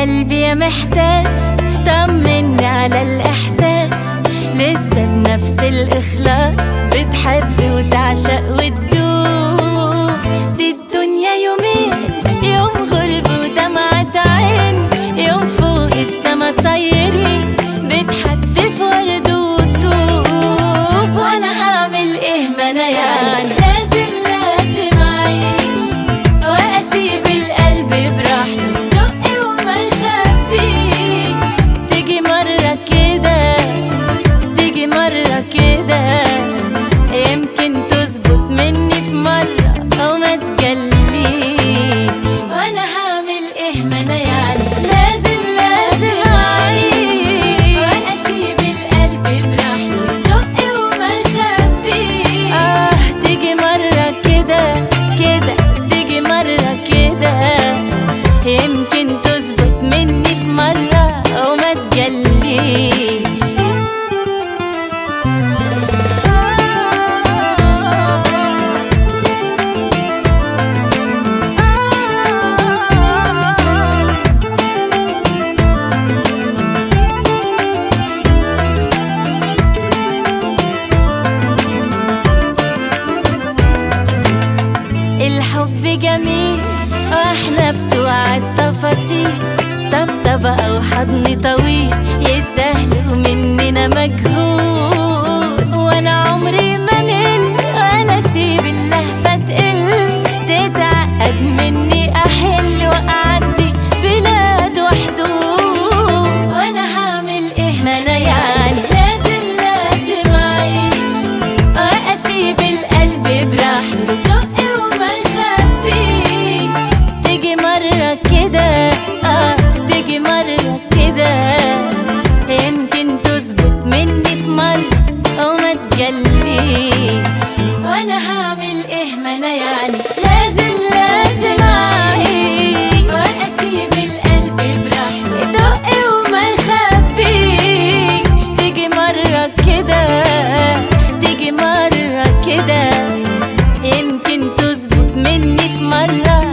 قلبي يا محتاس، طمني على الإحساس، لسه بنفس الإخلاص بتحب وتعشق وتدوب. دي الدنيا يومين، يوم غرب ودمعة عين، يوم فوق السما طايرين بتحدف ورد وطوب. وانا هعمل ايه ما انا يعني لازم اعيش واسيب القلب براحته دق وما يخبيش. تيجي مرة كده تيجي مرة كده، يمكن تظبط مني في مرة او ما تجليش. وانا هعمل ايه ما انا يعني لازم اعيش واسيب القلب براحته دق وما يخبيش. تيجي مرة كده تيجي مرة كده، يمكن تظبط مني في مرة او ما تجليش. الحب جميل واحنا بتوع التفاصيل، طبطبة او حضن طويل يستاهلوا مننا مجهود. وانا عمري ما مل ولا اسيب اللهفة تقل، تتعقد مني احل واعدي بلاد وحدود. وانا هعمل ايه ما انا يعني لازم اعيش واسيب القلب براحته دق وما يخبيش. تيجي مرة كده تيجي مرة كده، يمكن تظبط مني في مرة او ما تجليش. وانا هعمل ايه ما انا يعني لازم اعيش واسيب القلب براحته دق وما يخبيش. تيجي مرة كده تيجي مرة كده، يمكن تظبط مني في مرة